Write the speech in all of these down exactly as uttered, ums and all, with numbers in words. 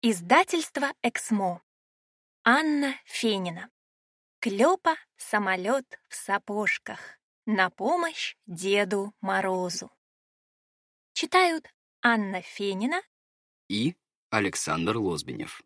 Издательство «Эксмо». Анна Фенина. Клёпа самолёт в сапожках. На помощь Деду Морозу. Читают Анна Фенина и Александр Лозбинев.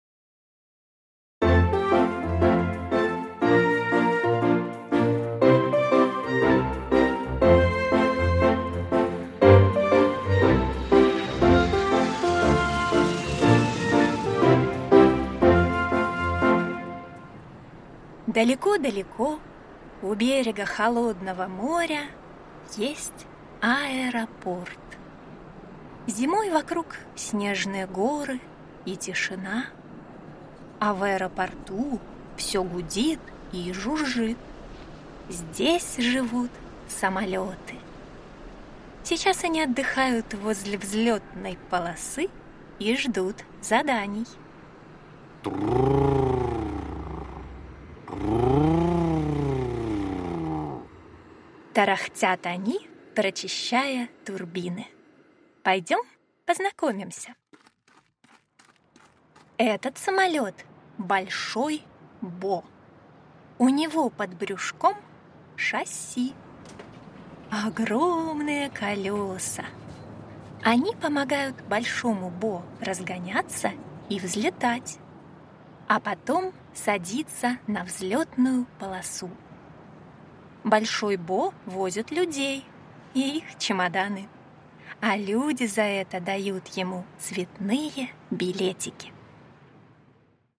Далеко-далеко, у берега холодного моря, есть аэропорт. Зимой вокруг снежные горы и тишина, а в аэропорту все гудит и жужжит. Здесь живут самолеты. Сейчас они отдыхают возле взлетной полосы и ждут заданий. Тарахтят они, прочищая турбины. Пойдем познакомимся. Этот самолет — Большой Бо. У него под брюшком шасси. Огромные колеса. Они помогают Большому Бо разгоняться и взлетать, а потом садиться на взлетную полосу. Большой Бо возит людей и их чемоданы, а люди за это дают ему цветные билетики.